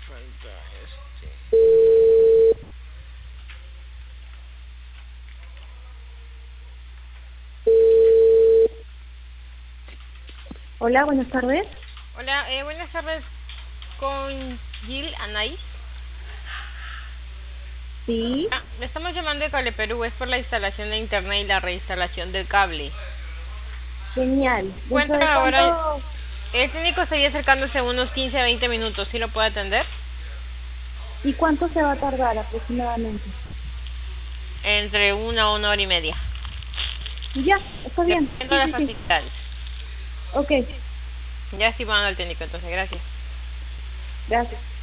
falta este. Hola, buenas tardes. Hola, buenas tardes. Con Gil Anais. Sí, Le estamos llamando de Cable Perú. Es por la instalación de internet y la reinstalación del cable. genial. ¿Dentro de Cuenta ahora. cuánto El técnico estaría acercándose unos 15 a 20 minutos. ¿Sí lo puede atender? y cuánto se va a tardar aproximadamente? Entre 1 a 1 hora y media. Ya, está bien. Dependiendo Sí, de las sí, sí. facilidades. Ok, Ya estoy mandando al técnico, entonces gracias. gracias.